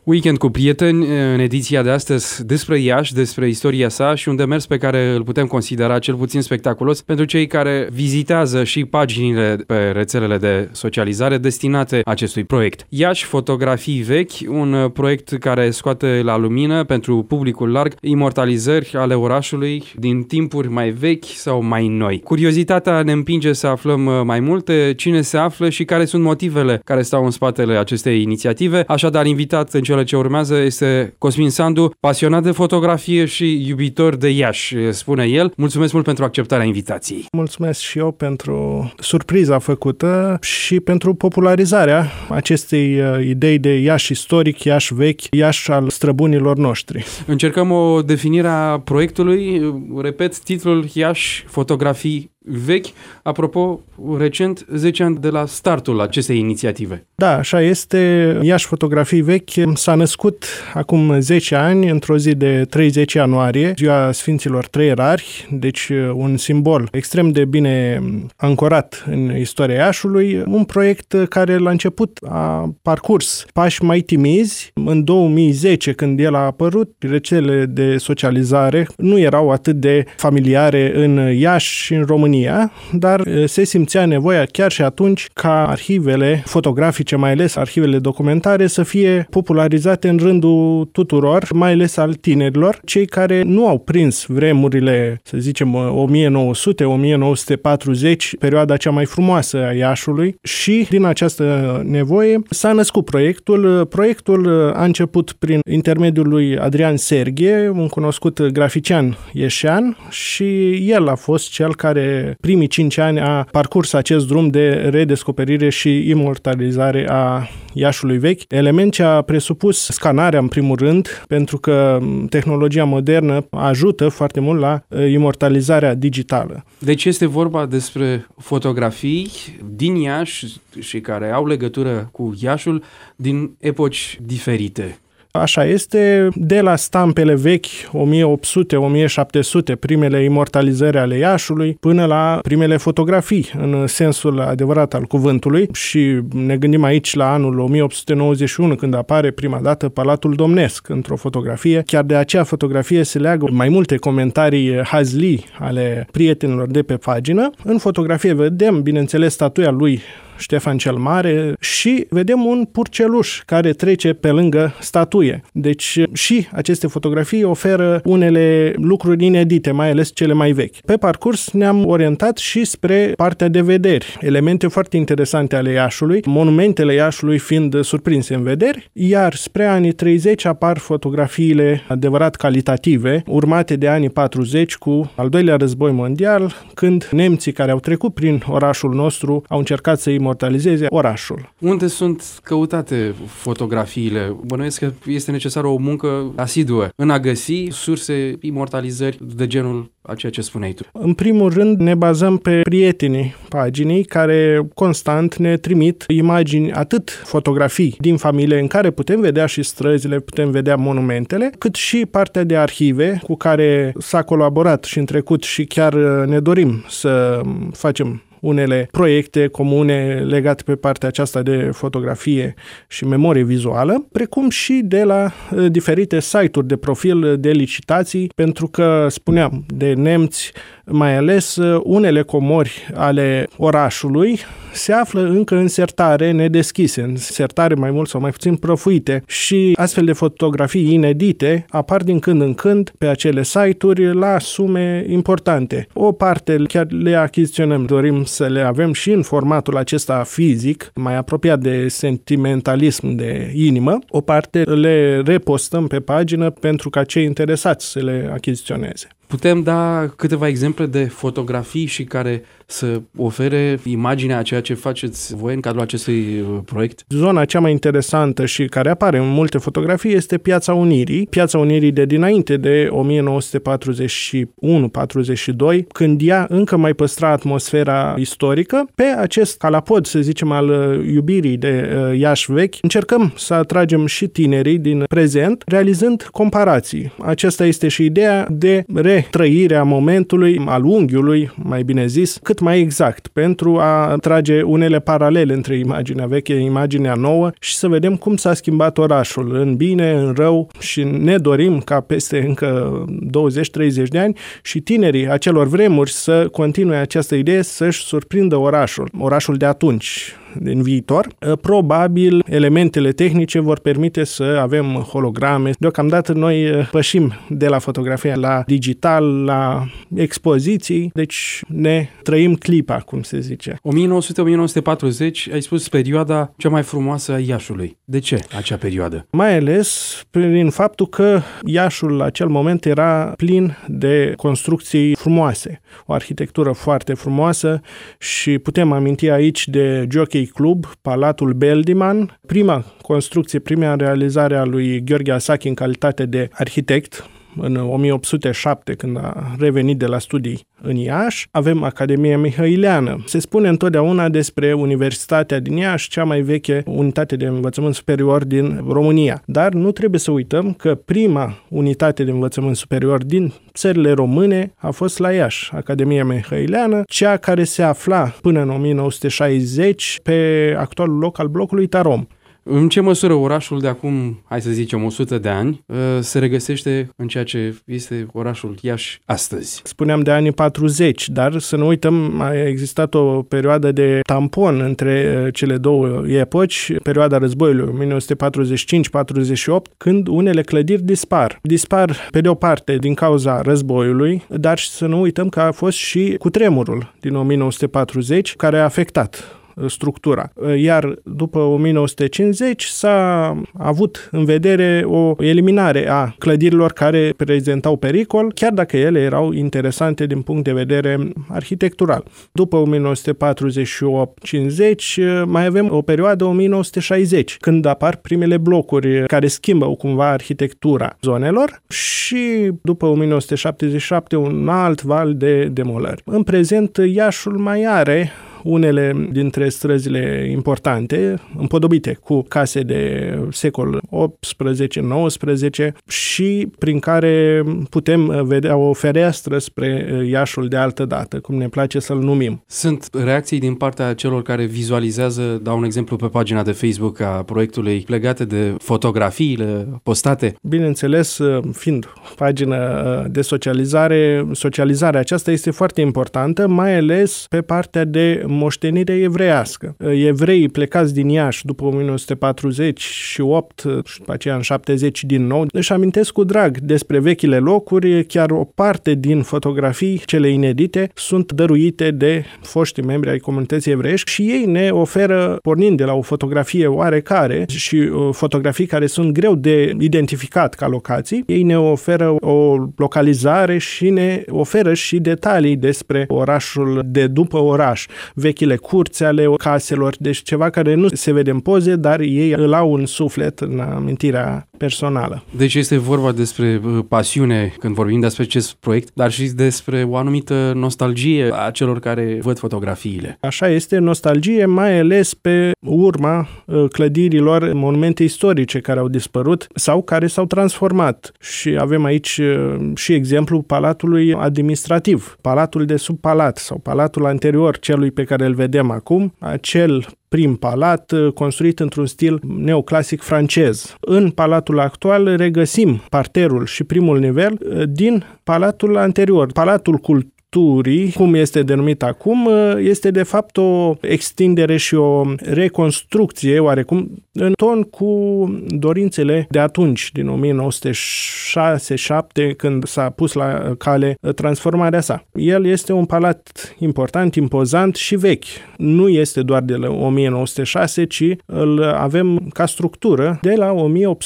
Weekend cu prieteni, în ediția de astăzi despre Iași, despre istoria sa și un demers pe care îl putem considera cel puțin spectaculos pentru cei care vizitează și paginile pe rețelele de socializare destinate acestui proiect. Iași, fotografii vechi, un proiect care scoate la lumină pentru publicul larg imortalizări ale orașului din timpuri mai vechi sau mai noi. Curiozitatea ne împinge să aflăm mai multe, cine se află și care sunt motivele care stau în spatele acestei inițiative. Așadar, invitat în cele ce urmează este Cosmin Sandu, pasionat de fotografie și iubitor de Iași, spune el. Mulțumesc mult pentru acceptarea invitației. Mulțumesc și eu pentru surpriza făcută și pentru popularizarea acestei idei de Iași istoric, Iași vechi, Iași al străbunilor noștri. Încercăm o definire a proiectului. Repet, titlul Iași, fotografii vechi. Apropo, recent, 10 ani de la startul acestei inițiative. Da, așa este. Iași Fotografii Vechi s-a născut acum 10 ani, într-o zi de 30 ianuarie, ziua Sfinților Trei Erari, deci un simbol extrem de bine ancorat în istoria Iașului, un proiect care la început a parcurs pași mai timizi. În 2010, când el a apărut, rețelele de socializare nu erau atât de familiare în Iași și în România, dar se simțea nevoia chiar și atunci ca arhivele fotografice, mai ales arhivele documentare, să fie popularizate în rândul tuturor, mai ales al tinerilor, cei care nu au prins vremurile, să zicem, 1900-1940, perioada cea mai frumoasă a Iașului, și din această nevoie s-a născut proiectul. Proiectul a început prin intermediul lui Adrian Serghe, un cunoscut grafician ieșean, și el a fost cel care primii 5 ani a parcurs acest drum de redescoperire și imortalizare a Iașului vechi, element ce a presupus scanarea în primul rând, pentru că tehnologia modernă ajută foarte mult la imortalizarea digitală. Deci este vorba despre fotografii din Iași și care au legătură cu Iașul din epoci diferite. Așa este, de la stampele vechi, 1800-1700, primele imortalizări ale Iașului, până la primele fotografii, în sensul adevărat al cuvântului, și ne gândim aici la anul 1891, când apare prima dată Palatul Domnesc într-o fotografie. Chiar de acea fotografie se leagă mai multe comentarii hazlii ale prietenilor de pe pagină. În fotografie vedem, bineînțeles, statuia lui Ștefan cel Mare și vedem un purceluș care trece pe lângă statuie. Deci și aceste fotografii oferă unele lucruri inedite, mai ales cele mai vechi. Pe parcurs ne-am orientat și spre partea de vederi, elemente foarte interesante ale Iașului, monumentele Iașului fiind surprinse în vederi, iar spre anii 30 apar fotografiile adevărat calitative, urmate de anii 40 cu al doilea război mondial, când nemții care au trecut prin orașul nostru au încercat să imortalizeze orașul. Unde sunt căutate fotografiile? Bănuiesc că este necesară o muncă asiduă în a găsi surse, imortalizări de genul a ceea ce spuneai tu. În primul rând ne bazăm pe prietenii paginii care constant ne trimit imagini, atât fotografii din familie în care putem vedea și străzile, putem vedea monumentele, cât și partea de arhive cu care s-a colaborat și în trecut și chiar ne dorim să facem unele proiecte comune legate pe partea aceasta de fotografie și memorie vizuală, precum și de la diferite site-uri de profil de licitații, pentru că, spuneam, de nemți, mai ales unele comori ale orașului se află încă în sertare nedeschise, în sertare mai mult sau mai puțin prăfuite, și astfel de fotografii inedite apar din când în când pe acele site-uri la sume importante. O parte chiar le achiziționăm, dorim să le avem și în formatul acesta fizic, mai apropiat de sentimentalism de inimă, o parte le repostăm pe pagină pentru ca cei interesați să le achiziționeze. Putem da câteva exemple de fotografii și care să ofere imaginea a ceea ce faceți voi în cadrul acestui proiect? Zona cea mai interesantă și care apare în multe fotografii este Piața Unirii. Piața Unirii de dinainte de 1941-42, când ea încă mai păstra atmosfera istorică. Pe acest calapod, să zicem, al iubirii de Iași vechi, încercăm să atragem și tinerii din prezent, realizând comparații. Aceasta este și ideea de retrăirea momentului, al unghiului, mai bine zis, cât mai exact, pentru a trage unele paralele între imaginea veche, imaginea nouă și să vedem cum s-a schimbat orașul, în bine, în rău, și ne dorim ca peste încă 20-30 de ani și tinerii acelor vremuri să continue această idee, să-și surprindă orașul de atunci, din viitor. Probabil elementele tehnice vor permite să avem holograme. Deocamdată noi pășim de la fotografia la digital, la expoziții, deci ne trăim clipa, cum se zice. 1900-1940, ai spus perioada cea mai frumoasă a Iașului. De ce acea perioadă? Mai ales prin faptul că Iașul la acel moment era plin de construcții frumoase, o arhitectură foarte frumoasă și putem aminti aici de Jockey Club, Palatul Beldiman, prima construcție, prima realizare a lui Gheorghe Asachi în calitate de arhitect, în 1807, când a revenit de la studii în Iași. Avem Academia Mihăileană. Se spune întotdeauna despre Universitatea din Iași, cea mai veche unitate de învățământ superior din România. Dar nu trebuie să uităm că prima unitate de învățământ superior din țările române a fost la Iași, Academia Mihăileană, cea care se afla până în 1960 pe actualul loc al blocului Tarom. În ce măsură orașul de acum, hai să zicem, 100 de ani, se regăsește în ceea ce este orașul Iași astăzi? Spuneam de anii 40, dar să nu uităm, a existat o perioadă de tampon între cele două epoci, perioada războiului, 1945-48, când unele clădiri dispar. Dispar, pe de o parte, din cauza războiului, dar să nu uităm că a fost și cutremurul din 1940, care a afectat structura. Iar după 1950 s-a avut în vedere o eliminare a clădirilor care prezentau pericol, chiar dacă ele erau interesante din punct de vedere arhitectural. După 1948-50 mai avem o perioadă 1960, când apar primele blocuri care schimbă cumva arhitectura zonelor și după 1977 un alt val de demolări. În prezent Iașul mai are unele dintre străzile importante, împodobite cu case de secol 18-19 și prin care putem vedea o fereastră spre Iașul de altă dată, cum ne place să-l numim. Sunt reacții din partea celor care vizualizează, dau un exemplu pe pagina de Facebook a proiectului, legate de fotografiile postate? Bineînțeles, fiind pagină de socializarea aceasta este foarte importantă, mai ales pe partea de moștenire evreiască. Evreii plecați din Iași după 1948 și după aceea în 70 din nou își amintesc cu drag despre vechile locuri, chiar o parte din fotografii, cele inedite, sunt dăruite de foștii membri ai comunității evreiești și ei ne oferă, pornind de la o fotografie oarecare și fotografii care sunt greu de identificat ca locații, ei ne oferă o localizare și ne oferă și detalii despre orașul de după oraș, vechile curți ale caselor, deci ceva care nu se vede în poze, dar ei îl au în suflet, în amintirea personală. Deci este vorba despre pasiune când vorbim despre acest proiect, dar și despre o anumită nostalgie a celor care văd fotografiile. Așa este, nostalgie, mai ales pe urma clădirilor, monumente istorice care au dispărut sau care s-au transformat. Și avem aici și exemplul palatului administrativ, palatul de sub palat sau palatul anterior celui pe care îl vedem acum, acel prim palat construit într-un stil neoclasic francez. În palatul actual regăsim parterul și primul nivel din palatul anterior, palatul culturii, cum este denumit acum, este de fapt o extindere și o reconstrucție oarecum în ton cu dorințele de atunci, din 1906-7, când s-a pus la cale transformarea sa. El este un palat important, impozant și vechi. Nu este doar de la 1906, ci îl avem ca structură de la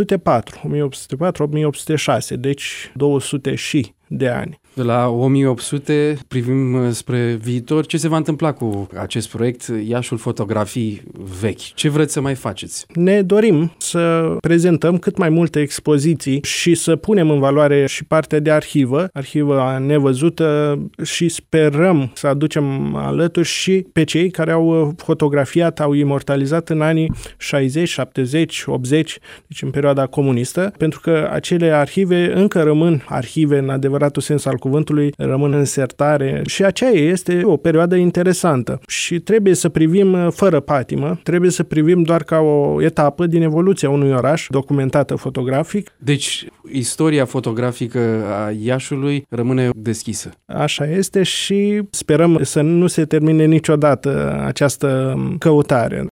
1804, deci 200 și de ani. De la 1800 privim spre viitor. Ce se va întâmpla cu acest proiect Iașul Fotografii Vechi? Ce vreți să mai faceți? Ne dorim să prezentăm cât mai multe expoziții și să punem în valoare și partea de arhivă nevăzută și sperăm să aducem alături și pe cei care au fotografiat, au imortalizat în anii 60, 70, 80, deci în perioada comunistă, pentru că acele arhive încă rămân arhive în adevăratul sens al cuvântului rămân în sertare și aceea este o perioadă interesantă și trebuie să privim fără patimă, trebuie să privim doar ca o etapă din evoluția unui oraș documentată fotografic. Deci, istoria fotografică a Iașului rămâne deschisă. Așa este și sperăm să nu se termine niciodată această căutare.